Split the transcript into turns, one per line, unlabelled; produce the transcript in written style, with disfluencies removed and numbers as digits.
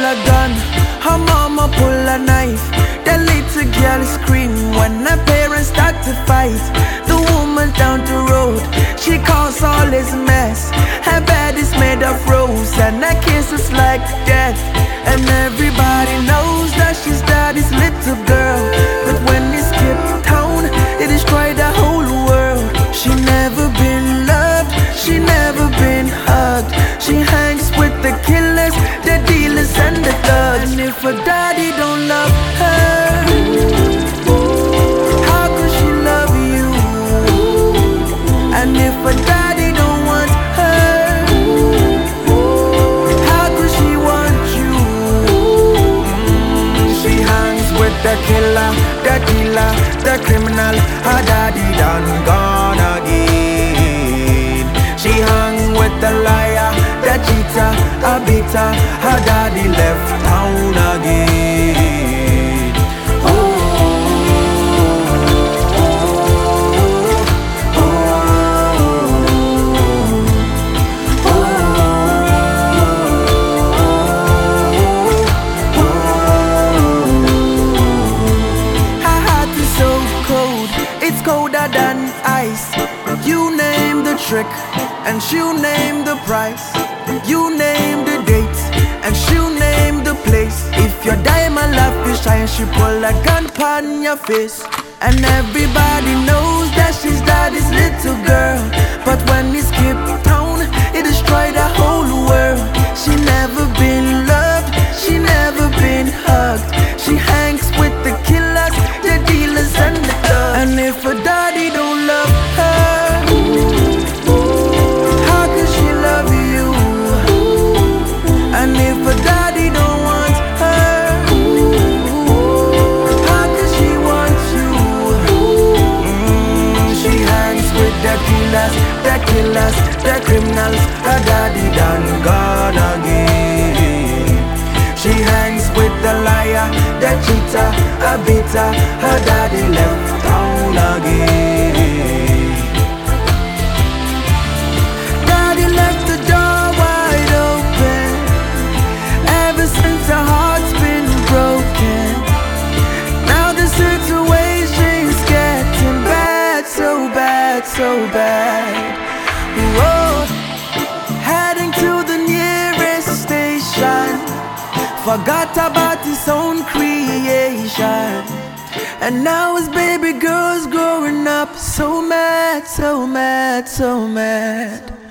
a gun, her mama pull a knife. The little girl scream when her parents start to fight. The woman down the road, she caused all this mess. Her bed is made of rose and her kiss is like death. And everybody knows that she's daddy's little girl. But when he skipped town, it destroyed the whole world. She never been loved, she never been hugged. She hangs with the killers, the dealers and the thugs. And if her daddy don't love her, how could she love you? And if her daddy don't want her, how could she want you? She hangs with the killer, the dealer, the criminal. Her daddy done gone again. She hung with the liar, the cheater, a beater. Her daddy left town again. Oh, oh, oh, oh, oh. Her heart is so cold, it's colder than ice. You name the trick, and she'll name the price. You name the date, and she'll name the place. If your diamond love is shine, she pull a gun upon your face. And everybody knows that she's daddy's little girl. But when he skipped town, it destroyed the whole world. She never been loved, she never been hugged. She hangs with the killers, the dealers and the thugs. And if her daddy don't love her, how could she love you? And if her daddy don't want her, how could she want you? She hangs with the killers, the criminals. Her daddy done gone again. She hangs with the liar, the cheater, a beater. Her daddy left town again. Daddy left the door wide open. Ever since her heart's been broken, now the situation's getting bad, so bad, so bad. Whoa, heading to the nearest station, forgot about his own creation. And now his baby girl's growing up, so mad, so mad, so mad.